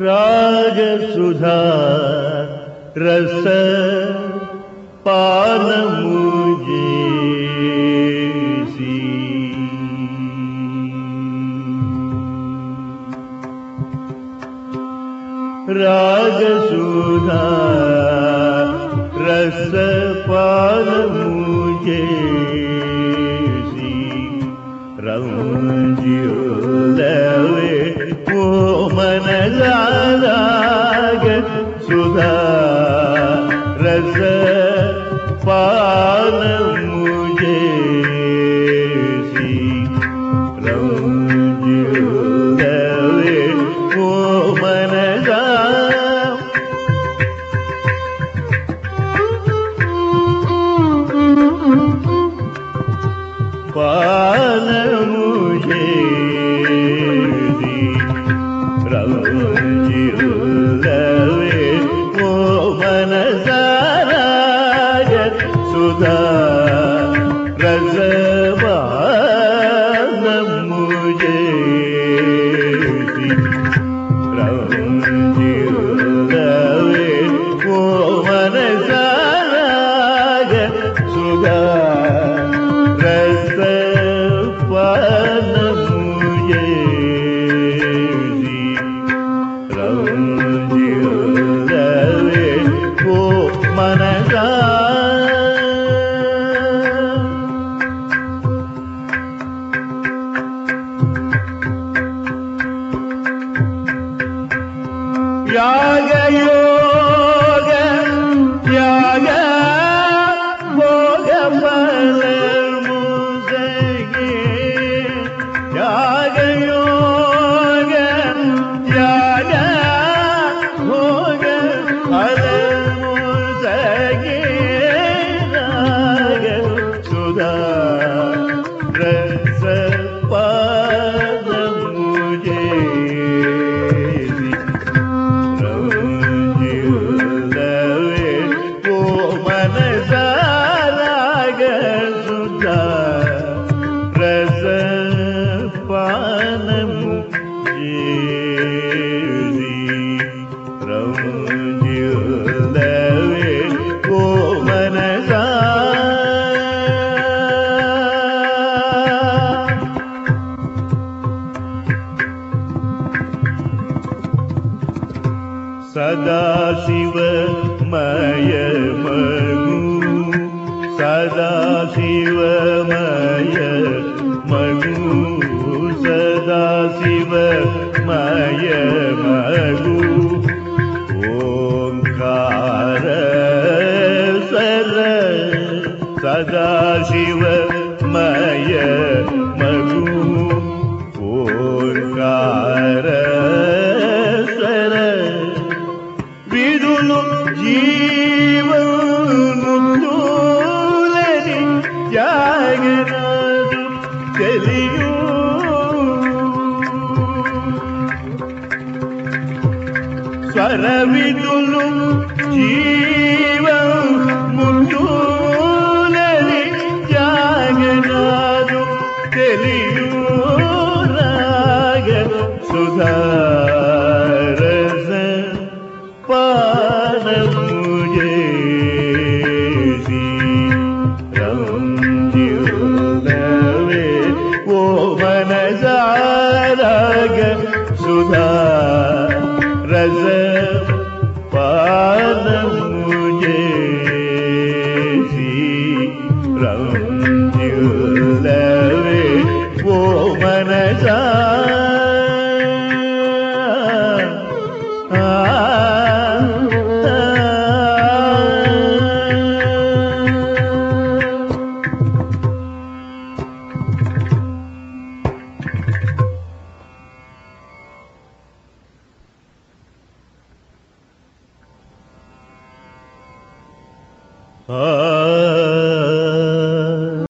రాగసుధా రస పానము చేసి రాగసుధా రస పానము చేసి రంజియులవే ఓ మనగారాగ సుధా రస పానము చేసి రంజియులవే ఓ మనగా పానము చేసి రంజియులవే ఓ మనసారాగ సుధా రస పానము చేసి రంజియులవే ఓ మనసారాగ సుధా రస పానము చేసి రంజియులవే ఓ మనసా యాగయోగ యాగ భోగ ఫలము సగే యాగయోగ యాగ భోగ ఫలము సగే రాగ సుధా రస పానము చేసి రంజియులవే ఓ మనసారాగ సుధా రస పానము చేసి రంజియులవే ఓ మనసా సదాశివమయ మగు సదాశివమయ మగు సదాశివమయ మగు ఓంకార సర సదాశివమయ మగు ఓంకార సర విదులు జీవముక్తులని జాగనాదు తెలియు స్వర విదులు జీవముక్తులని జాగనాదు తెలియు రాగ సుధా రస పానము చేసి రంజియులవే ఓ మనసారాగ సుధా రస పానము చేసి రంజియులవే ఓ మనసా ఆ